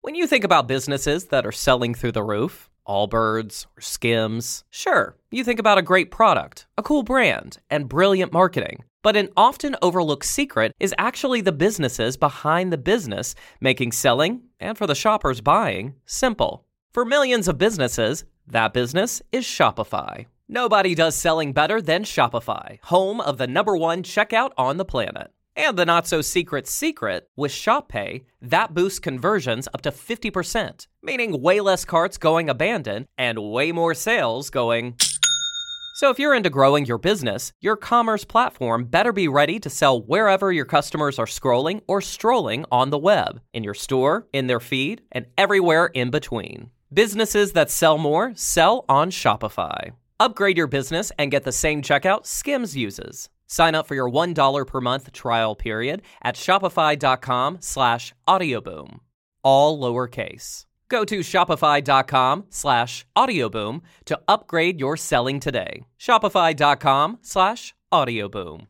When you think about businesses that are selling through the roof, Allbirds or Skims, sure, you think about a great product, a cool brand, and brilliant marketing. But an often overlooked secret is actually the businesses behind the business, making selling, and for the shoppers buying, simple. For millions of businesses, that business is Shopify. Nobody does selling better than Shopify, home of the #1 checkout on the planet. And the not-so-secret secret, with ShopPay, that boosts conversions up to 50%, meaning way less carts going abandoned and way more sales going... So if you're into growing your business, your commerce platform better be ready to sell wherever your customers are scrolling or strolling on the web, in your store, in their feed, and everywhere in between. Businesses that sell more sell on Shopify. Upgrade your business and get the same checkout Skims uses. Sign up for your $1 per month trial period at shopify.com/audioboom. All lowercase. Go to shopify.com/audioboom to upgrade your selling today. Shopify.com/audioboom.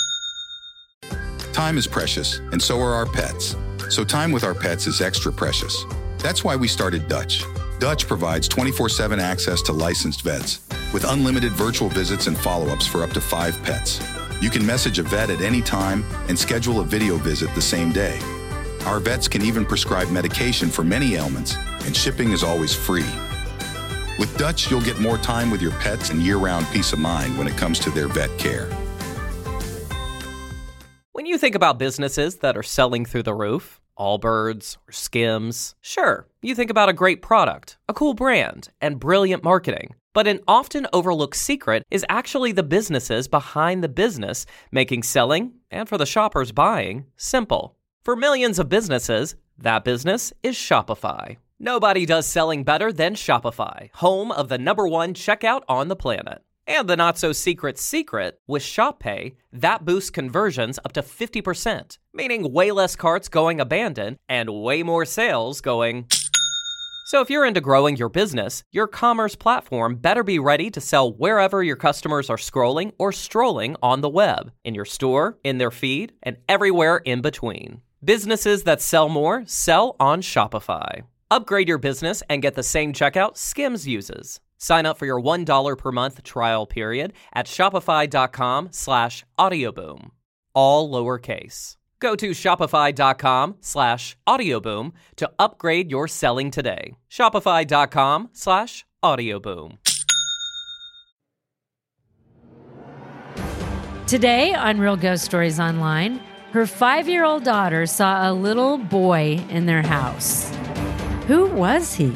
Time is precious, and so are our pets. So time with our pets is extra precious. That's why we started Dutch. Dutch provides 24/7 access to licensed vets with unlimited virtual visits and follow-ups for up to 5 pets. You can message a vet at any time and schedule a video visit the same day. Our vets can even prescribe medication for many ailments, and shipping is always free. With Dutch, you'll get more time with your pets and year-round peace of mind when it comes to their vet care. When you think about businesses that are selling through the roof, Allbirds or Skims, sure, you think about a great product, a cool brand, and brilliant marketing. But an often overlooked secret is actually the businesses behind the business, making selling, and for the shoppers buying, simple. For millions of businesses, that business is Shopify. Nobody does selling better than Shopify, home of the #1 checkout on the planet. And the not-so-secret secret, with ShopPay, that boosts conversions up to 50%, meaning way less carts going abandoned and way more sales going... So if you're into growing your business, your commerce platform better be ready to sell wherever your customers are scrolling or strolling on the web, in your store, in their feed, and everywhere in between. Businesses that sell more sell on Shopify. Upgrade your business and get the same checkout Skims uses. Sign up for your $1 per month trial period at shopify.com/audioboom. All lowercase. Go to shopify.com/audioboom to upgrade your selling today. Shopify.com/audioboom. Today on Real Ghost Stories Online, her 5-year-old daughter saw a little boy in their house. Who was he?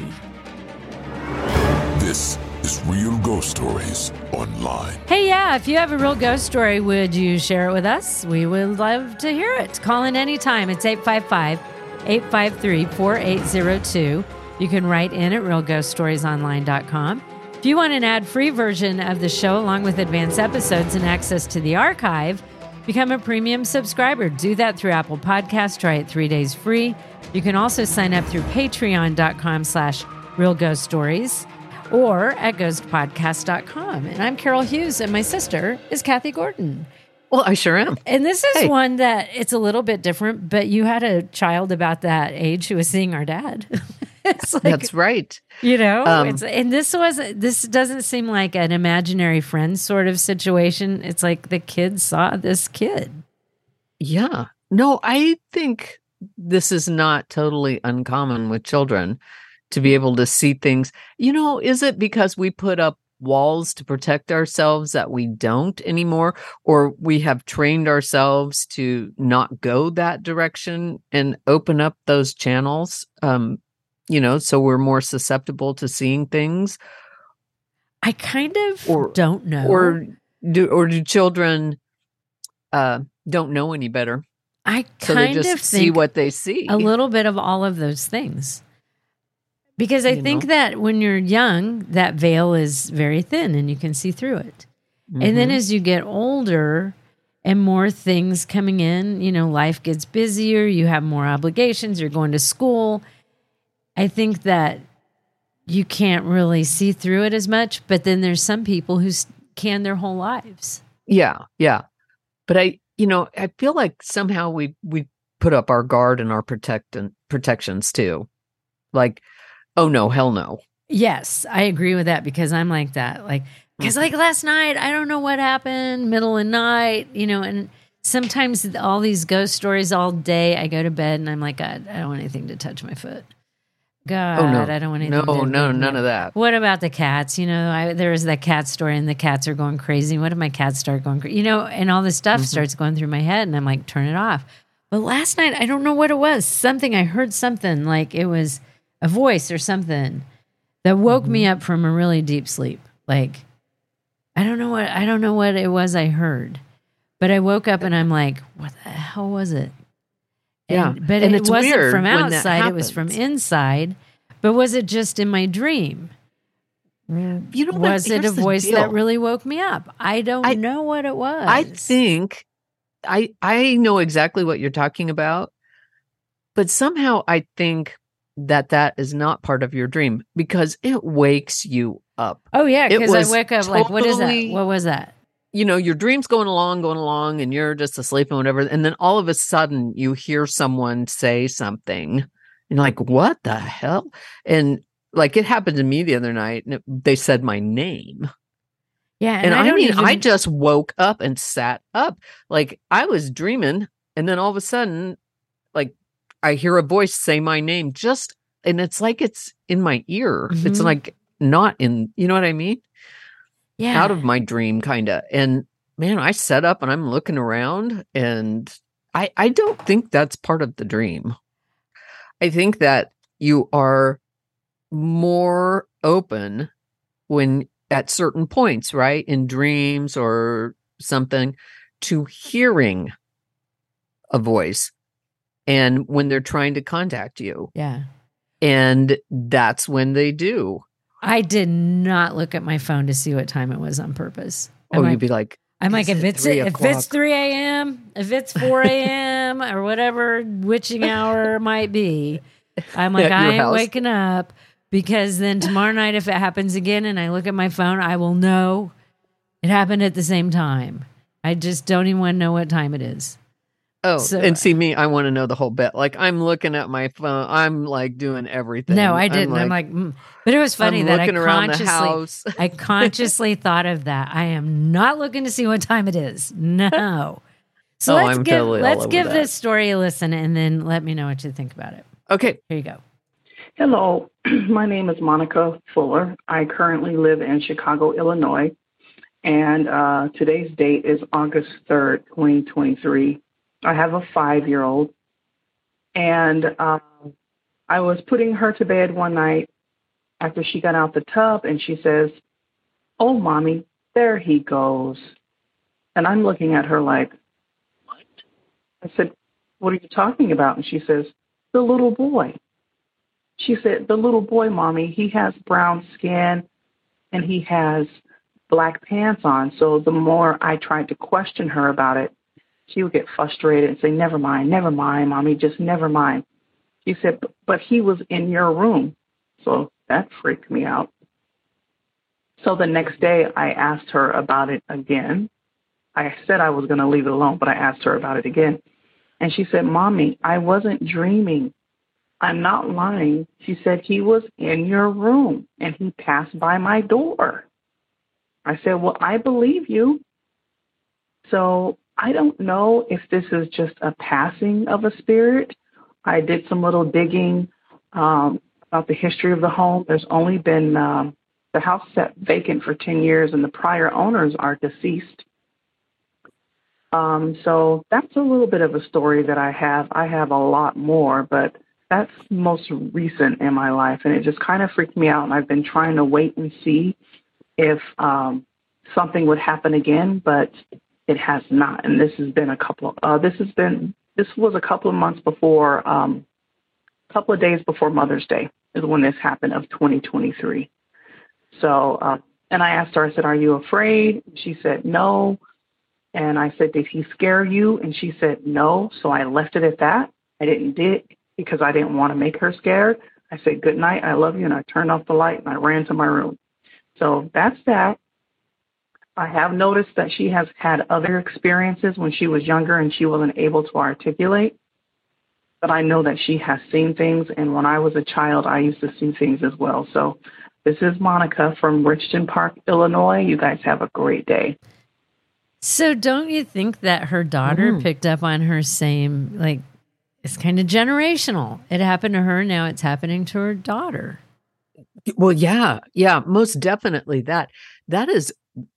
This is Real Ghost Stories Online. Hey, yeah, if you have a real ghost story, would you share it with us? We would love to hear it. Call in anytime. It's 855-853-4802. You can write in at realghoststoriesonline.com. If you want an ad-free version of the show along with advanced episodes and access to the archive, become a premium subscriber. Do that through Apple Podcasts. Try it 3 days free. You can also sign up through patreon.com/realghoststories. or at ghostpodcast.com. And I'm Carol Hughes, and my sister is Kathy Gordon. Well, I sure am. And this is one that it's a little bit different, but you had a child about that age who was seeing our dad. It's like, that's right. You know, and this doesn't seem like an imaginary friend sort of situation. It's like the kid saw this kid. Yeah. No, I think this is not totally uncommon with children to be able to see things. You know, is it because we put up walls to protect ourselves that we don't anymore, or we have trained ourselves to not go that direction and open up those channels, so we're more susceptible to seeing things? I kind of don't know. Or do children don't know any better? I so kind they just of see what they see. A little bit of all of those things. Because I think that when you're young, that veil is very thin and you can see through it. Mm-hmm. And then as you get older and more things coming in, life gets busier, you have more obligations, you're going to school. I think that you can't really see through it as much, but then there's some people who can their whole lives. Yeah, yeah. But I feel like somehow we put up our guard and our protections too. Like, oh no, hell no. Yes, I agree with that because I'm like that. Like, because like last night, I don't know what happened, middle of the night, and sometimes all these ghost stories all day, I go to bed and I'm like, God, I don't want anything to touch my foot. God, Oh no, I don't want anything no, to no, wake me none up. of that. What about the cats? There was that cat story and the cats are going crazy. What if my cats start going crazy? And all this stuff starts going through my head and I'm like, turn it off. But last night, I don't know what it was. I heard something like it was a voice or something that woke me up from a really deep sleep. Like, I don't know what it was I heard, but I woke up and I'm like, what the hell was it? But and it it's wasn't weird from when that outside, it was from happens. inside. But was it just in my dream? Was it a here's the voice deal. that really woke me up? I don't know what it was. I think I know exactly what you're talking about, but somehow I think that is not part of your dream because it wakes you up. Oh yeah, It because I was wake up like, what is that? totally- What was that? Your dream's going along, and you're just asleep and whatever. And then all of a sudden you hear someone say something. And you're like, what the hell? And like it happened to me the other night, and they said my name. Yeah, And I don't even. I just woke up and sat up. Like I was dreaming, and then all of a sudden, like I hear a voice say my name and it's like it's in my ear. It's like not in, you know what I mean? Yeah. Out of my dream kind of. And man, I sat up and I'm looking around and I don't think that's part of the dream. I think that you are more open when at certain points, right? In dreams or something to hearing a voice and when they're trying to contact you. Yeah. And that's when they do. I did not look at my phone to see what time it was on purpose. You'd be like, I'm like, "Is if it it's 3 if o'clock?" it's 3 a.m., if it's 4 a.m. or whatever witching hour it might be, I'm like, At your I ain't house? waking up because then tomorrow night, if it happens again and I look at my phone, I will know it happened at the same time. I just don't even want to know what time it is. Oh, So- and see me, I want to know the whole bit. Like I'm looking at my phone. I'm like doing everything. No, I didn't. I'm like, but it was funny I'm that I looking around the consciously, house. I consciously thought of that. I am not looking to see what time it is. No. So Oh, let's I'm give totally all let's over give that. this story a listen, and then let me know what you think about it. Okay. Here you go. Hello, my name is Monica Fuller. I currently live in Chicago, Illinois, and today's date is August 3rd, 2023. I have a 5-year-old, and I was putting her to bed one night after she got out the tub, and she says, "Oh, Mommy, there he goes." And I'm looking at her like, "What?" I said, "What are you talking about?" And she says, "The little boy." She said, "The little boy, Mommy, he has brown skin and he has black pants on." So the more I tried to question her about it, she would get frustrated and say, never mind, Mommy, just never mind." She said, but he was in your room. So that freaked me out. So the next day I asked her about it again. I said I was going to leave it alone, but I asked her about it again. And she said, "Mommy, I wasn't dreaming. I'm not lying." She said, "He was in your room and he passed by my door." I said, "Well, I believe you." So I don't know if this is just a passing of a spirit. I did some little digging about the history of the home. There's only been the house sat vacant for 10 years and the prior owners are deceased. So that's a little bit of a story that I have. I have a lot more, but that's most recent in my life, and it just kind of freaked me out. And I've been trying to wait and see if something would happen again, but it has not. And this has been this was a couple of months before, a couple of days before Mother's Day is when this happened of 2023. So, and I asked her, I said, "Are you afraid?" She said, "No." And I said, "Did he scare you?" And she said, "No." So I left it at that. I didn't dig because I didn't want to make her scared. I said, "Good night, I love you." And I turned off the light and I ran to my room. So that's that. I have noticed that she has had other experiences when she was younger and she wasn't able to articulate. but I know that she has seen things. And when I was a child, I used to see things as well. So this is Monica from Richton Park, Illinois. You guys have a great day. So don't you think that her daughter picked up on her same, like, it's kind of generational. It happened to her. Now it's happening to her daughter. Well, yeah, most definitely. That is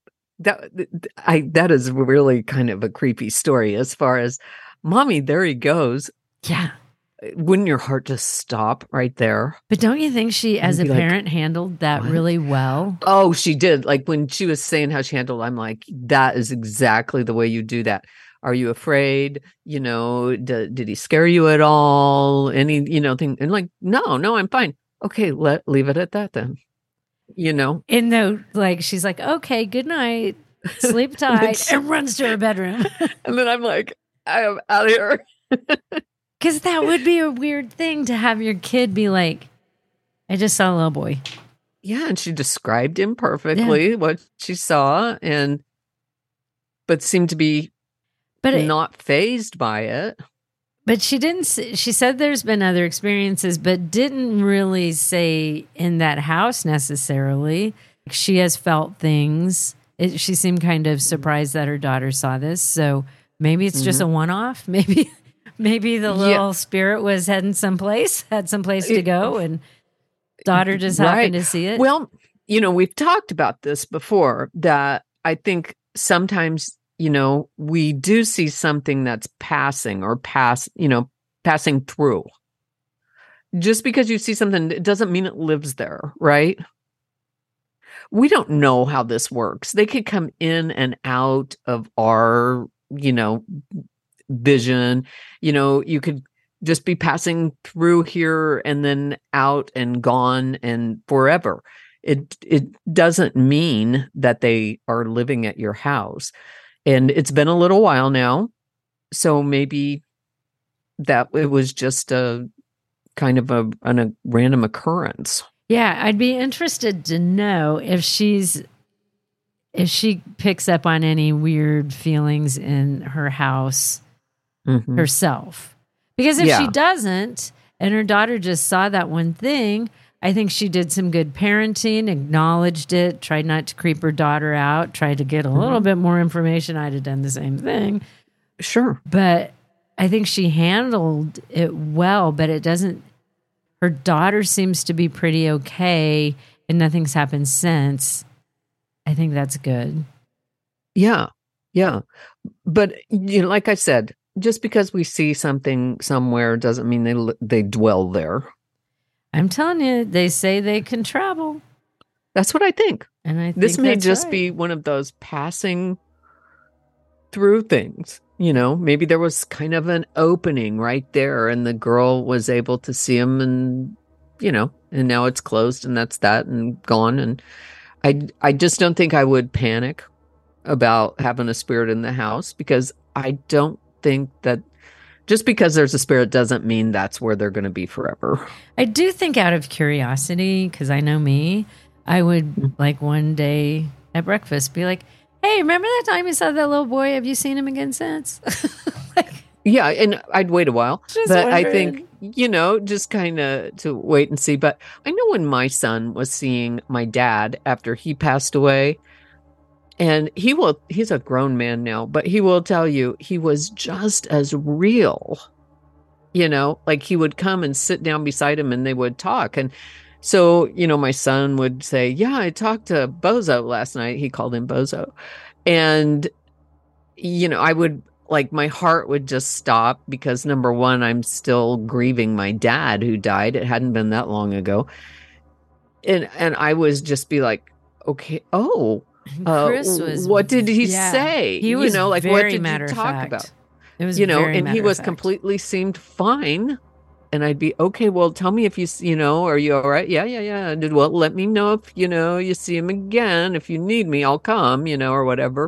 really kind of a creepy story as far as, mommy, there he goes. Yeah. Wouldn't your heart just stop right there? But don't you think she, as a parent, handled that really well? Oh, she did. Like when she was saying how she handled, I'm like, that is exactly the way you do that. Are you afraid? Did he scare you at all? Any, thing? And like, no, I'm fine. Okay, leave it at that then. And though, like, she's like, okay, good night, sleep tight, and runs to her bedroom. And then I'm like, I am out of here. Because that would be a weird thing to have your kid be like, I just saw a little boy. Yeah, and she described him perfectly, what she saw, but seemed to be not fazed by it. But she didn't. She said there's been other experiences, but didn't really say in that house necessarily. She has felt things. She seemed kind of surprised that her daughter saw this. So maybe it's just a one-off. Maybe the little spirit was heading someplace, had someplace to go, and daughter just happened to see it. Well, we've talked about this before, that I think sometimes, we do see something that's passing through. Just because you see something, it doesn't mean it lives there, right? We don't know how this works. They could come in and out of our, vision. You could just be passing through here and then out and gone and forever. It doesn't mean that they are living at your house. And it's been a little while now, so maybe that it was just a kind of a random occurrence. Yeah, I'd be interested to know if she picks up on any weird feelings in her house herself. Because if she doesn't, and her daughter just saw that one thing, I think she did some good parenting, acknowledged it, tried not to creep her daughter out, tried to get a little bit more information. I'd have done the same thing. Sure. But I think she handled it well, but it doesn't, her daughter seems to be pretty okay and nothing's happened since. I think that's good. Yeah. Yeah. But, like I said, just because we see something somewhere doesn't mean they dwell there. I'm telling you, they say they can travel. That's what I think. And I think this may just right. be one of those passing through things. Maybe there was kind of an opening right there and the girl was able to see him and, and now it's closed and that's that and gone. And I just don't think I would panic about having a spirit in the house, because I don't think that just because there's a spirit doesn't mean that's where they're going to be forever. I do think out of curiosity, because I know me, I would like one day at breakfast be like, hey, remember that time you saw that little boy? Have you seen him again since? Yeah, and I'd wait a while. But wondering. I think, just kind of to wait and see. But I know when my son was seeing my dad after he passed away, and he's a grown man now, but he will tell you he was just as real, like he would come and sit down beside him and they would talk. And so, my son would say, yeah, I talked to Bozo last night. He called him Bozo. And, I would my heart would just stop because number one, I'm still grieving my dad who died. It hadn't been that long ago. And I was just be like, okay, Chris was, what did he say? He was what very did matter you of talk fact. about? It was And he was completely seemed fine. And I'd be, okay, well, tell me if are you all right? Yeah. Well, let me know if, you see him again. If you need me, I'll come, or whatever.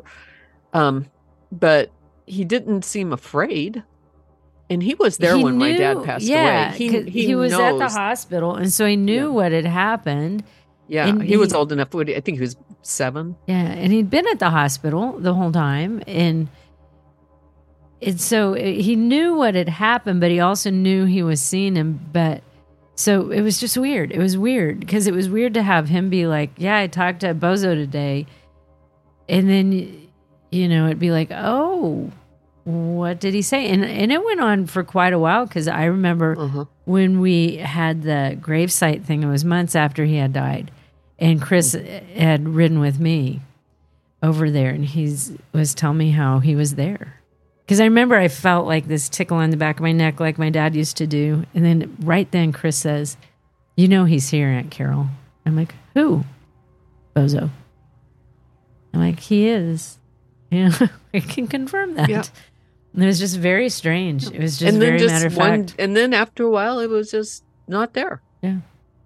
But he didn't seem afraid. And he was there when my dad passed away. He was at the hospital. And so he knew what had happened. Yeah, and he was old enough. I think he was 7. Yeah, and he'd been at the hospital the whole time. And he knew what had happened, but he also knew he was seeing him. But so it was just weird. It was weird because it was weird to have him be like, yeah, I talked to Bozo today. And then, it'd be like, oh, what did he say? And it went on for quite a while because I remember when we had the gravesite thing, it was months after he had died. And Chris had ridden with me over there, and he was telling me how he was there. Because I remember I felt like this tickle on the back of my neck like my dad used to do. And then right then Chris says, he's here, Aunt Carol. I'm like, who? Bozo. I'm like, he is. I can confirm that. Yeah. And it was just very strange. It was just very matter of fact. And then after a while, it was just not there. Yeah.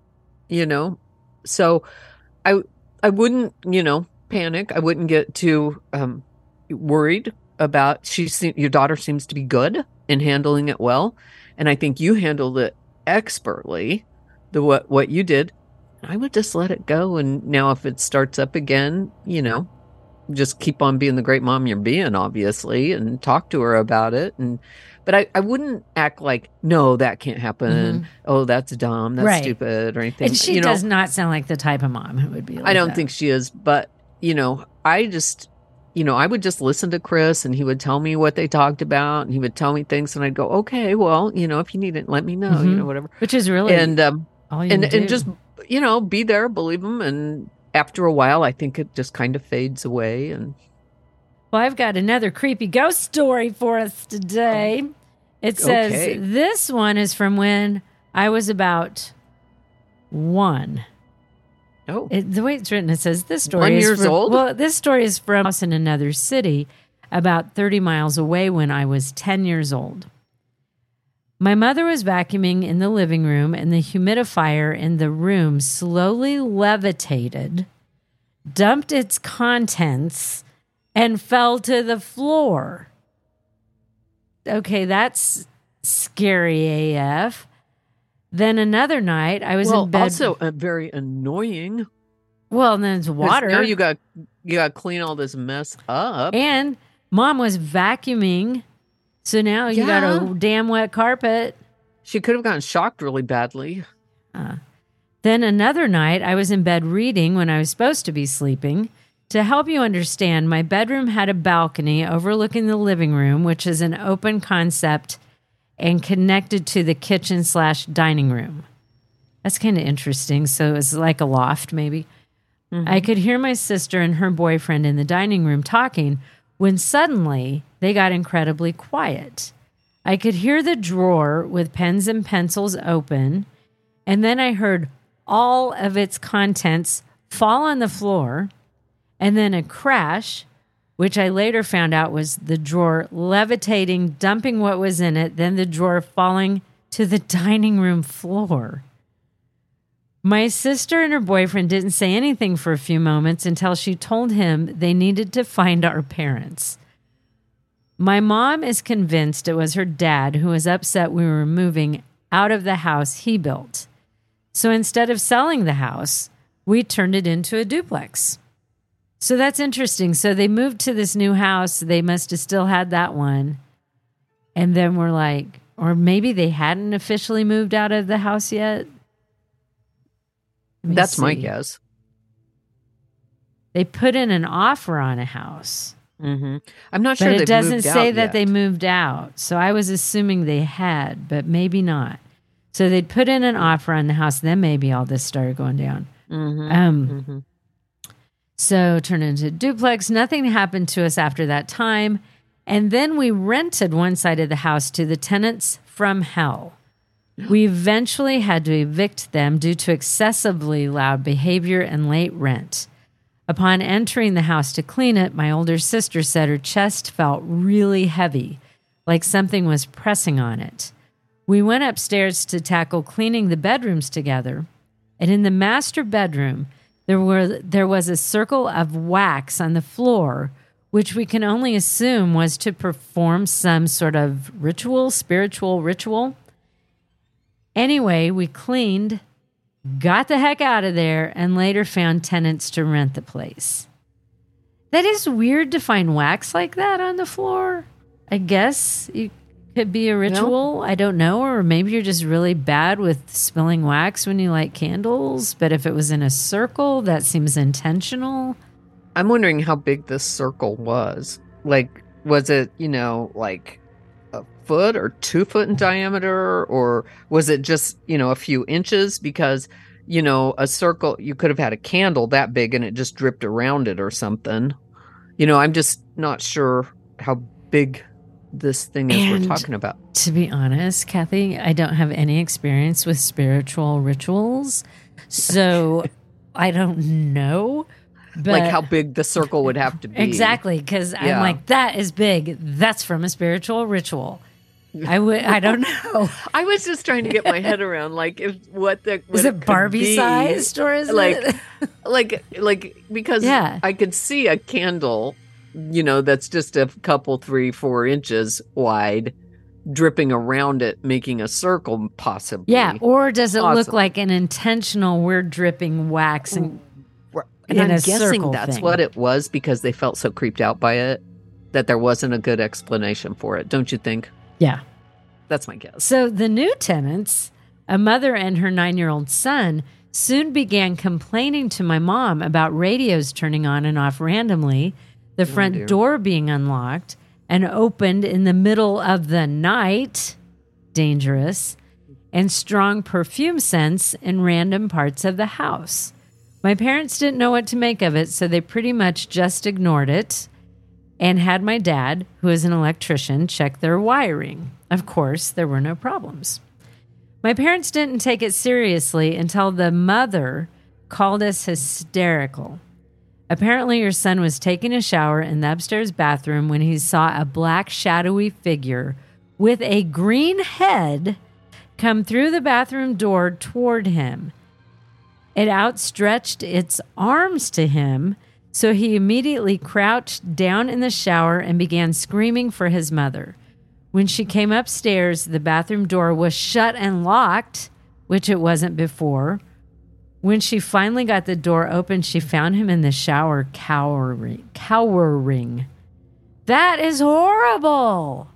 So I wouldn't, panic. I wouldn't get too worried about. Your daughter seems to be good in handling it well, and I think you handled it expertly. What you did, I would just let it go. And now, if it starts up again, just keep on being the great mom you're being, obviously, and talk to her about it. But I wouldn't act like, no, that can't happen. Mm-hmm. Oh, that's dumb. That's stupid or anything. And she does not sound like the type of mom who would be like I don't think she is. But, I just, I would just listen to Chris, and he would tell me what they talked about, and he would tell me things, and I'd go, okay, well, if you need it, let me know, whatever. Which is really all you do. And just, be there, believe him. And after a while, I think it just kind of fades away. And well, I've got another creepy ghost story for us today. It says this one is from when I was about 1. Oh, the way it's written, it says this story 1 is years old. Well, this story is from a house in another city, about 30 miles away, when I was 10 years old. My mother was vacuuming in the living room, and the humidifier in the room slowly levitated, dumped its contents, and fell to the floor. Okay, that's scary AF. Then another night, I was in bed. Also very annoying. Well, and then it's water. Now you got to clean all this mess up. And Mom was vacuuming. So now you got a damn wet carpet. She could have gotten shocked really badly. Then another night, I was in bed reading when I was supposed to be sleeping. To help you understand, my bedroom had a balcony overlooking the living room, which is an open concept and connected to the kitchen/dining room. That's kind of interesting. So it's like a loft, maybe. Mm-hmm. I could hear my sister and her boyfriend in the dining room talking, when suddenly they got incredibly quiet. I could hear the drawer with pens and pencils open, and then I heard all of its contents fall on the floor, and then a crash, which I later found out was the drawer levitating, dumping what was in it, then the drawer falling to the dining room floor. My sister and her boyfriend didn't say anything for a few moments until she told him they needed to find our parents. My mom is convinced it was her dad who was upset we were moving out of the house he built. So instead of selling the house, we turned it into a duplex. So that's interesting. So they moved to this new house. They must have still had that one. And then we're like, or maybe they hadn't officially moved out of the house yet. That's my guess. They put in an offer on a house. Mm-hmm. I'm not sure. But it doesn't say that they moved out. So I was assuming they had, but maybe not. So they'd put in an offer on the house, then maybe all this started going down. Mm-hmm. So turned into a duplex. Nothing happened to us after that time. And then we rented one side of the house to the tenants from hell. We eventually had to evict them due to excessively loud behavior and late rent. Upon entering the house to clean it, my older sister said her chest felt really heavy, like something was pressing on it. We went upstairs to tackle cleaning the bedrooms together, and in the master bedroom, there was a circle of wax on the floor, which we can only assume was to perform some sort of spiritual ritual. Anyway, we cleaned, got the heck out of there, and later found tenants to rent the place. That is weird to find wax like that on the floor. I guess it could be a ritual. I don't know. Or maybe you're just really bad with spilling wax when you light candles. But if it was in a circle, that seems intentional. I'm wondering how big this circle was. Like, was it, like a foot or 2 foot in diameter? Or was it just, a few inches? Because, a circle, you could have had a candle that big and it just dripped around it or something. I'm just not sure how big this thing is we're talking about. To be honest, Kathy, I don't have any experience with spiritual rituals. So I don't know. But like how big the circle would have to be. Exactly, because I'm like, that is big. That's from a spiritual ritual. I don't know. I was just trying to get my head around like is it Barbie sized or is it like because I could see a candle, that's just a couple 3-4 inches wide, dripping around it, making a circle possibly. Yeah, or does it look like an intentional we're dripping wax and I'm guessing that's what it was because they felt so creeped out by it that there wasn't a good explanation for it. Don't you think? Yeah. That's my guess. So the new tenants, a mother and her 9-year-old son, soon began complaining to my mom about radios turning on and off randomly, the front door being unlocked and opened in the middle of the night, dangerous, and strong perfume scents in random parts of the house. My parents didn't know what to make of it, so they pretty much just ignored it and had my dad, who is an electrician, check their wiring. Of course, there were no problems. My parents didn't take it seriously until the mother called us hysterical. Apparently, your son was taking a shower in the upstairs bathroom when he saw a black shadowy figure with a green head come through the bathroom door toward him. It outstretched its arms to him, so he immediately crouched down in the shower and began screaming for his mother. When she came upstairs, the bathroom door was shut and locked, which it wasn't before. When she finally got the door open, she found him in the shower cowering. That is horrible.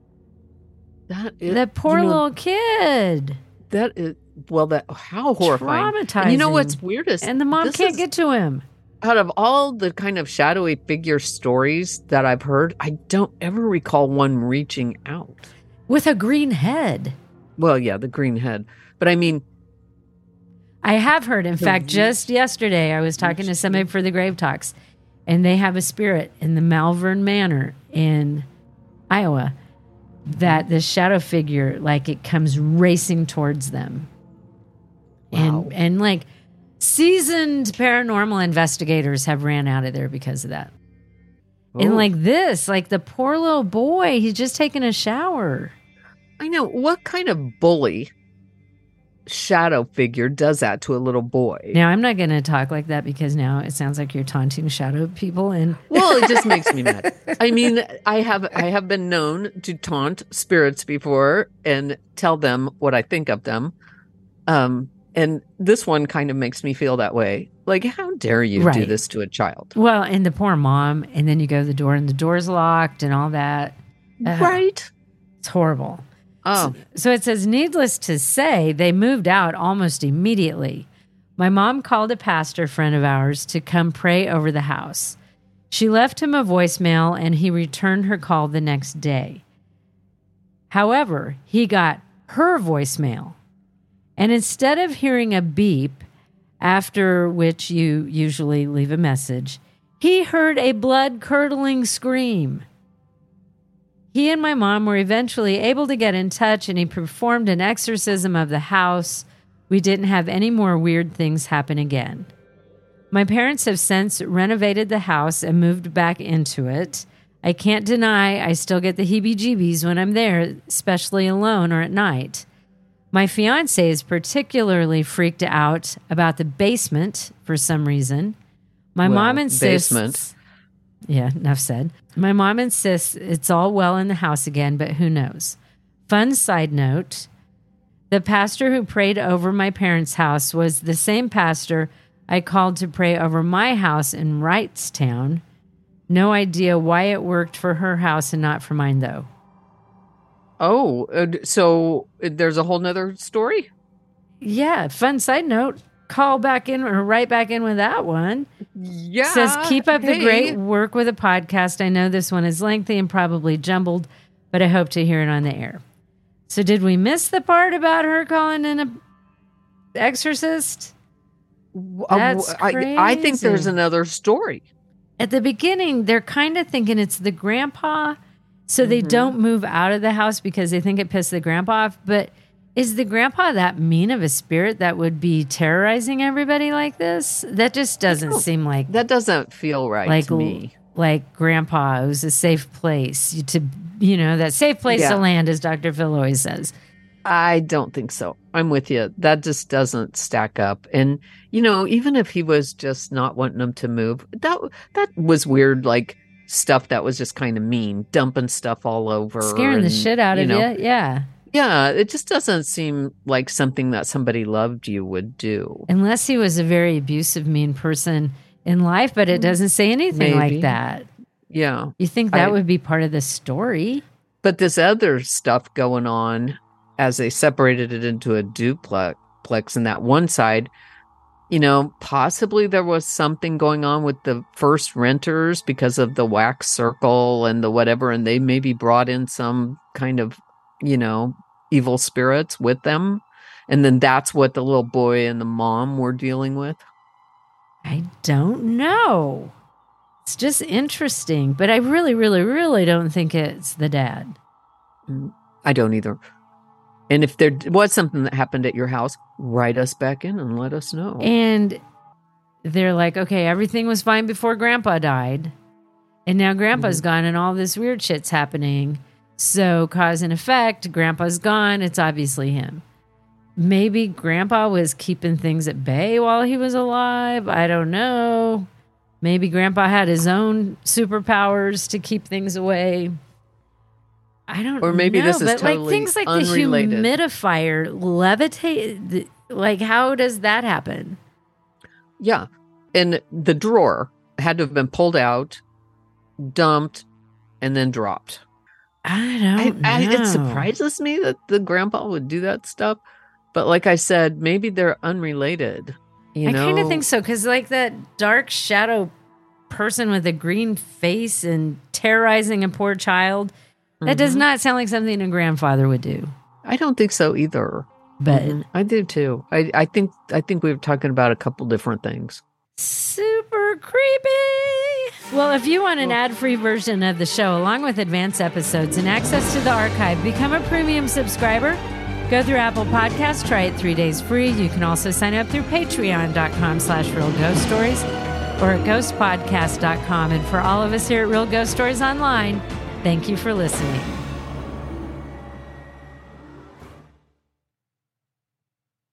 That poor little kid. That is, how horrifying. Traumatizing. And you know what's weirdest? And the mom can't get to him. Out of all the kind of shadowy figure stories that I've heard, I don't ever recall one reaching out. With a green head. Well, yeah, the green head. But I mean, I have heard, in fact, just yesterday, I was talking to somebody for the Grave Talks, and they have a spirit in the Malvern Manor in Iowa that this shadow figure, like, it comes racing towards them. Wow. And like, seasoned paranormal investigators have ran out of there because of that. Oh. And like this, like the poor little boy, he's just taking a shower. I know. What kind of bully shadow figure does that to a little boy? Now, I'm not going to talk like that because now it sounds like you're taunting shadow people. And well, it just makes me mad. I mean, I have been known to taunt spirits before and tell them what I think of them. And this one kind of makes me feel that way. Like, how dare you do this to a child? Well, and the poor mom, and then you go to the door and the door's locked and all that. Right. It's horrible. Oh. So it says, needless to say, they moved out almost immediately. My mom called a pastor friend of ours to come pray over the house. She left him a voicemail and he returned her call the next day. However, he got her voicemail. And instead of hearing a beep, after which you usually leave a message, he heard a blood-curdling scream. He and my mom were eventually able to get in touch, and he performed an exorcism of the house. We didn't have any more weird things happen again. My parents have since renovated the house and moved back into it. I can't deny I still get the heebie-jeebies when I'm there, especially alone or at night. My fiance is particularly freaked out about the basement for some reason. My mom insists... Basement. Yeah, enough said. My mom insists it's all well in the house again, but who knows? Fun side note, the pastor who prayed over my parents' house was the same pastor I called to pray over my house in Wrightstown. No idea why it worked for her house and not for mine, though. Oh, so there's a whole nother story? Yeah, fun side note. Call back in or write back in with that one. Yeah. Says, keep up the hey. great work with the podcast. I know this one is lengthy and probably jumbled, but I hope to hear it on the air. So did we miss the part about her calling in a exorcist? That's crazy. I think there's another story. At the beginning, they're kind of thinking it's the grandpa, so they don't move out of the house because they think it pissed the grandpa off. But is the grandpa that mean of a spirit that would be terrorizing everybody like this? That just doesn't seem like... That doesn't feel right to me. Like grandpa, it was a safe place to, that safe place to land, as Dr. Phil always says. I don't think so. I'm with you. That just doesn't stack up. And, even if he was just not wanting them to move, that was weird, like stuff that was just kind of mean, dumping stuff all over. Scaring the shit out of you. Yeah. Yeah, it just doesn't seem like something that somebody loved you would do. Unless he was a very abusive, mean person in life, but it doesn't say anything like that. Yeah. You think that would be part of the story? But this other stuff going on as they separated it into a duplex and that one side, possibly there was something going on with the first renters because of the wax circle and the whatever, and they maybe brought in some kind of, evil spirits with them. And then that's what the little boy and the mom were dealing with. I don't know. It's just interesting, but I really, really, really don't think it's the dad. I don't either. And if there was something that happened at your house, write us back in and let us know. And they're like, okay, everything was fine before Grandpa died. And now Grandpa's gone and all this weird shit's happening. So cause and effect, Grandpa's gone. It's obviously him. Maybe Grandpa was keeping things at bay while he was alive. I don't know. Maybe Grandpa had his own superpowers to keep things away. I don't know. Or maybe this is totally like things like unrelated. The humidifier levitate. Like, how does that happen? Yeah. And the drawer had to have been pulled out, dumped, and then dropped. I don't know. It surprises me that the grandpa would do that stuff. But like I said, maybe they're unrelated. I kind of think so. Because like that dark shadow person with a green face and terrorizing a poor child, that does not sound like something a grandfather would do. I don't think so either. But I do too. I think we were talking about a couple different things. Super creepy. Well, if you want an ad-free version of the show along with advanced episodes and access to the archive, become a premium subscriber. Go through Apple Podcasts, try it 3 days free. You can also sign up through patreon.com/realghoststories or at ghostpodcast.com. And for all of us here at Real Ghost Stories Online, thank you for listening.